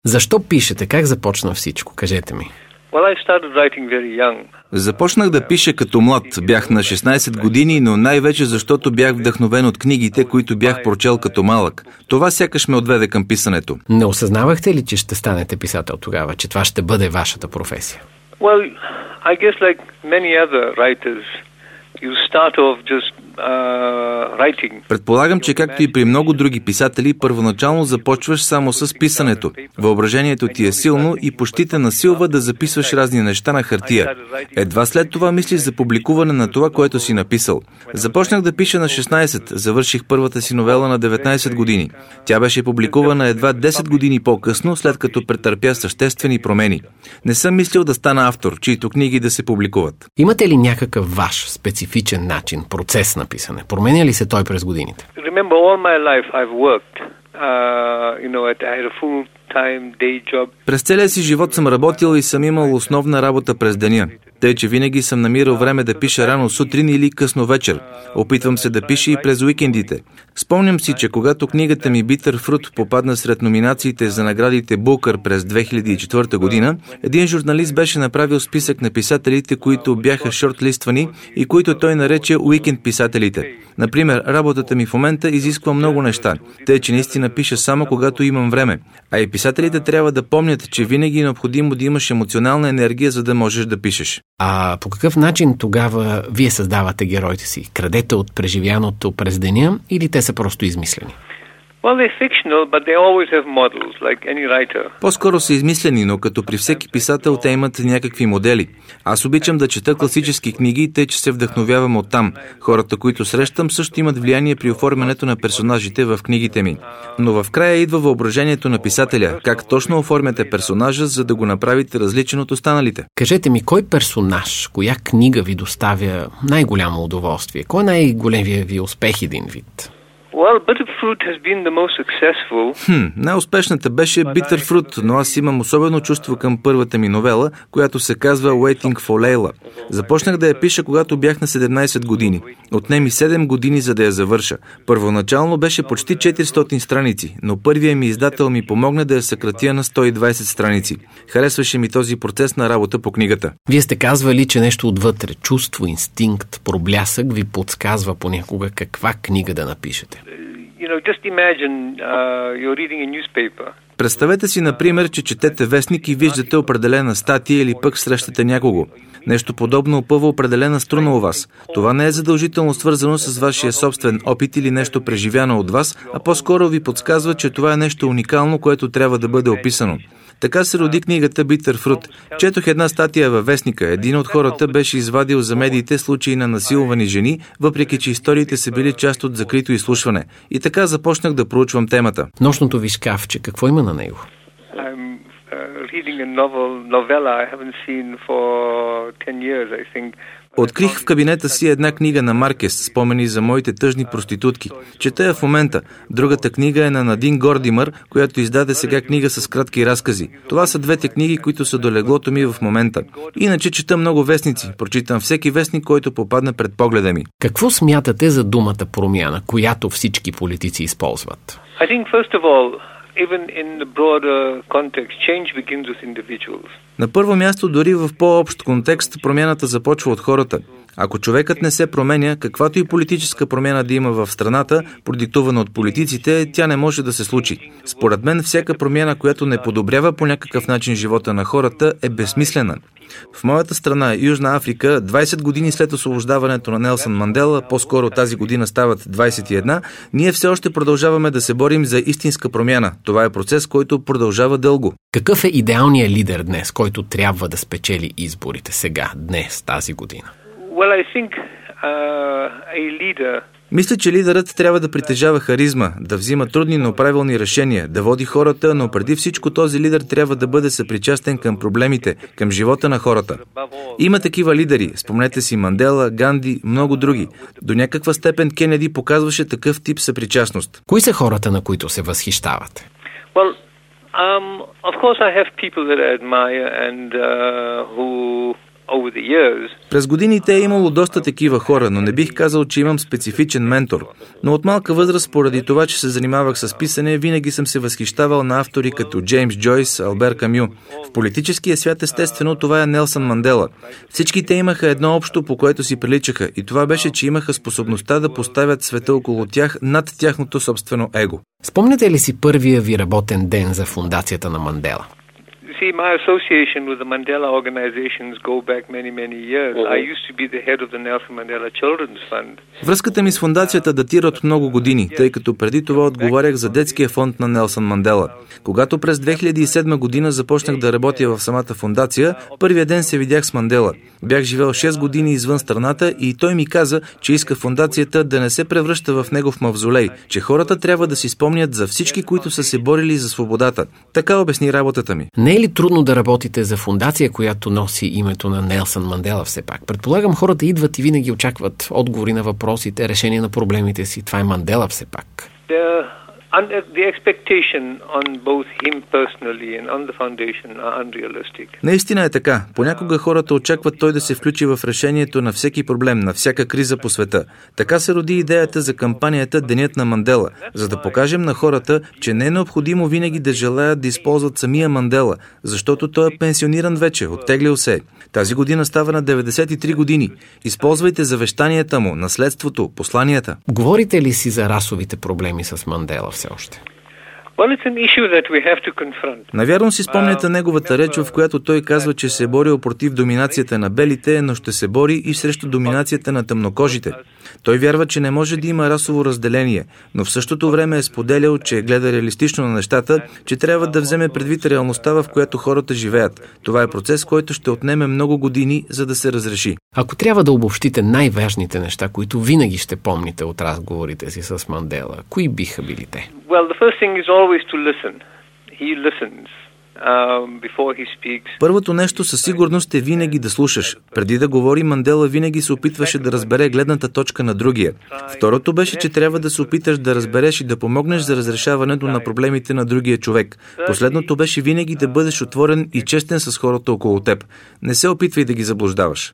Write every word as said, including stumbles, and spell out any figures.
Защо пишете? Как започна всичко? Кажете ми. Well, I started writing very young. Започнах да пиша като млад. Бях на шестнайсет години, но най-вече защото бях вдъхновен от книгите, които бях прочел като малък. Това сякаш ме отведе към писането. Не осъзнавахте ли, че ще станете писател тогава, че това ще бъде вашата професия? Well, I guess like many other writers, you start off just uh, writing. Предполагам, че както и при много други писатели, първоначално започваш само с писането. Въображението ти е силно и почти те насилва да записваш разни неща на хартия. Едва след това мислиш за публикуване на това, което си написал. Започнах да пиша на шестнайсет, завърших първата си новела на деветнайсет години. Тя беше публикувана едва десет години по-късно, след като претърпя съществени промени. Не съм мислил да стана автор, чието книги да се публикуват. Имате ли някакъв ваш специфичен начин, процес на писане? Променя ли се той през годините? Remember, all my life I've worked. Uh, you know, I had a full-time day job. През целия си живот съм работил и съм имал основна работа през деня. Тъй, че винаги съм намирал време да пиша рано сутрин или късно вечер. Опитвам се да пиша и през уикендите. Спомням си, че когато книгата ми Bitter Fruit попадна сред номинациите за наградите Букър през две хиляди и четвърта година, един журналист беше направил списък на писателите, които бяха шортлиствани и които той нарече уикенд писателите. Например, работата ми в момента изисква много неща, тъй, че наистина пиша само когато имам време. А и писателите трябва да помнят, че винаги е необходимо да имаш емоционална енергия, за да можеш да пишеш. А по какъв начин тогава вие създавате героите си? Крадете от преживяното през деня или те са просто измислени? Well, they're fictional, but they always have models, like any writer. По-скоро са измислени, но като при всеки писател те имат някакви модели. Аз обичам да чета класически книги, тъй че се вдъхновявам оттам. Хората, които срещам, също имат влияние при оформянето на персонажите в книгите ми. Но в края идва въображението на писателя. Как точно оформяте персонажа, за да го направите различен от останалите? Кажете ми, кой персонаж, коя книга ви доставя най-голямо удоволствие? Кой е най-големия ви успех един вид? Well, Bitter Fruit has been the most successful. Хм, най-успешната беше Bitter Fruit, но аз имам особено чувство към първата ми новела, която се казва Waiting for Layla. Започнах да я пиша, когато бях на седемнайсет години. Отне ми седем години, за да я завърша. Първоначално беше почти четиристотин страници, но първият ми издател ми помогна да я съкратя на сто и двайсет страници. Харесваше ми този процес на работа по книгата. Вие сте казвали, че нещо отвътре, чувство, инстинкт, проблясък ви подсказва понякога каква книга да напишете. You know, just imagine uh, you're reading a newspaper. Представете си, например, че четете вестник и виждате определена статия или пък срещате някого. Нещо подобно опъва определена струна у вас. Това не е задължително свързано с вашия собствен опит или нещо преживяно от вас, а по-скоро ви подсказва, че това е нещо уникално, което трябва да бъде описано. Така се роди книгата Bitter Fruit. Четох една статия във вестника. Един от хората беше извадил за медиите случаи на насилвани жени, въпреки че историите са били част от закрито изслушване. И така започнах да проучвам темата. Нощното ви шкафче, какво има на него? I'm uh, reading a novel, novella I haven't seen for ten years, I think. Открих в кабинета си една книга на Маркес, спомени за моите тъжни проститутки. Чета я в момента. Другата книга е на Надин Гордимър, която издаде сега книга с кратки разкази. Това са двете книги, които са до леглото ми в момента. Иначе чета много вестници. Прочитам всеки вестник, който попадне пред погледа ми. Какво смятате за думата промяна, която всички политици използват? I think first of all, even in the broader context, change begins with individuals. На първо място, дори в по-общ контекст, промяната започва от хората. Ако човекът не се променя, каквато и политическа промяна да има в страната, продиктувана от политиците, тя не може да се случи. Според мен, всяка промяна, която не подобрява по някакъв начин живота на хората, е безсмислена. В моята страна, Южна Африка, двайсет години след освобождаването на Нелсън Мандела, по-скоро тази година стават двайсет и една, ние все още продължаваме да се борим за истинска промяна. Това е процес, който продължава дълго. Какъв е идеалният лидер днес, който трябва да спечели изборите сега, днес, тази година? Well, I think uh, a leader... Мисля, че лидерът трябва да притежава харизма, да взима трудни, но правилни решения, да води хората, но преди всичко този лидер трябва да бъде съпричастен към проблемите, към живота на хората. Има такива лидери, спомнете си Мандела, Ганди, много други. До някаква степен Кенеди показваше такъв тип съпричастност. Кои са хората, на които се възхищавате? Well, um, of course I have people that I admire and uh, who over the years. През годините е имало доста такива хора, но не бих казал, че имам специфичен ментор. Но от малка възраст, поради това, че се занимавах с писане, винаги съм се възхищавал на автори като Джеймс Джойс, Албер Камю. В политическия свят, естествено, това е Нелсън Мандела. Всички те имаха едно общо, по което си приличаха, и това беше, че имаха способността да поставят света около тях над тяхното собствено его. Спомняте ли си първия ви работен ден за фундацията на Мандела? See, my association with the Mandela organizations go back many, many years. I used to be the head of the Nelson Mandela Children's Fund. Връзката ми с фундацията датира от много години, тъй като преди това отговарях за детския фонд на Нелсън Мандела. Когато през две хиляди и седма година започнах да работя в самата фундация, първия ден се видях с Мандела. Бях живел шест години извън страната и той ми каза, че иска фундацията да не се превръща в негов мавзолей, че хората трябва да си спомнят за всички, които са се борили за свободата. Така обясни работата ми. Не е ли трудно да работите за фундация, която носи името на Нелсън Мандела все пак? Предполагам, хората идват и винаги очакват отговори на въпросите, решение на проблемите си. Това е Мандела все пак. The, the expectation on both him personally and on the foundation are unrealistic. Наистина е така. Понякога хората очакват той да се включи в решението на всеки проблем, на всяка криза по света. Така се роди идеята за кампанията Денят на Мандела, за да покажем на хората, че не е необходимо винаги да желаят да използват самия Мандела, защото той е пенсиониран вече, оттеглил се. Тази година става на деветдесет и три години. Използвайте завещанията му, наследството, посланията. Говорите ли си за расовите проблеми с Мандела все още? Well, it's an issue that we have to confront. Навярно си спомняте неговата реч, в която той казва, че се е борил против доминацията на белите, но ще се бори и срещу доминацията на тъмнокожите. Той вярва, че не може да има расово разделение, но в същото време е споделял, че гледа реалистично на нещата, че трябва да вземе предвид реалността, в която хората живеят. Това е процес, който ще отнеме много години, за да се разреши. Ако трябва да обобщите най-важните неща, които винаги ще помните от разговорите си с Мандела, кои биха били те? Well, the first thing is always to listen. He listens um, before he speaks. Първото нещо със сигурност е винаги да слушаш. Преди да говори, Мандела винаги се опитваше да разбере гледната точка на другия. Второто беше, че трябва да се опиташ да разбереш и да помогнеш за разрешаването на проблемите на другия човек. Последното беше винаги да бъдеш отворен и честен с хората около теб. Не се опитвай да ги заблуждаваш.